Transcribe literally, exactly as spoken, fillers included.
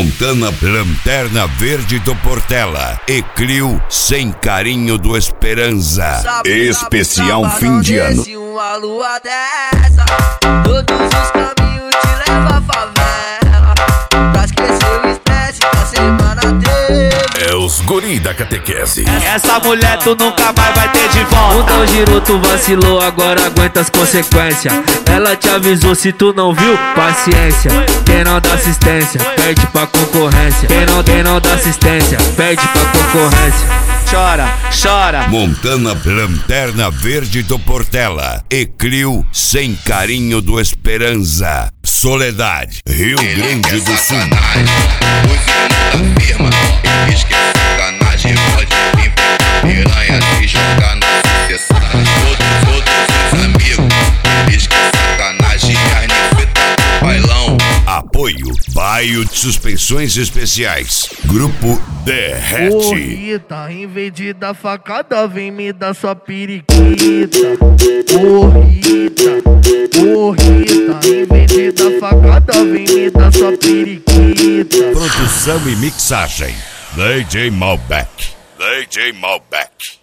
Montana, Lanterna Verde do Portela e Clio Sem Carinho do Esperança. Especial fim de ano. Uma lua dessa, todos os caminhos te levam à favela, pra esquecer o estresse da semana teve. É os guri da catequese. Essa mulher tu nunca mais vai ter de volta. O não girou, tu vacilou, agora aguenta as consequências. Ela te avisou, se tu não viu, paciência. Quem não dá assistência, perde pra concorrência. Quem não, quem não dá assistência, perde pra concorrência. Chora, chora. Montana, Lanterna Verde do Portela e Clio Sem Carinho do Esperança. Soledade, Rio Grande do Sul. Use muita firma, diz que é sacanagem. Pode vir piranha se jogar na sucessão. Todos, todos os amigos, diz que é sacanagem. Carnifeta do bailão. Apoio Baio de Suspensões Especiais. Grupo Derrete. Ô Rita, em vez de dar facada, vem me dar sua periquita. Ô Rita, ô Rita, em vez de dar facada, vem me dar sua periquita. Produção e mixagem D J Malbec. D J Malbec.